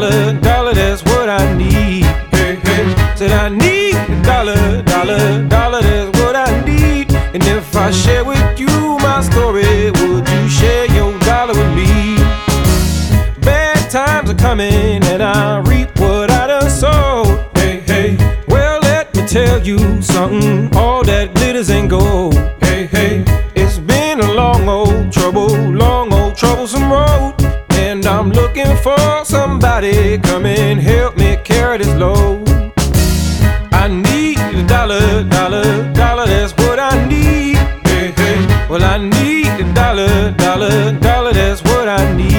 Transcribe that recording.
dollar, dollar, that's what I need. Hey, hey. Said I need a dollar, dollar, dollar, that's what I need. And if I share with you my story, would you share your dollar with me? Bad times are coming and I reap what I done sowed. Hey, hey. Well, let me tell you something, all that glitters ain't gold. Hey, hey. It's been a long old troublesome road, and I'm looking for somebody come and help me carry this load. I need a dollar, dollar, dollar, that's what I need. Hey, hey. Well, I need a dollar, dollar, dollar, that's what I need.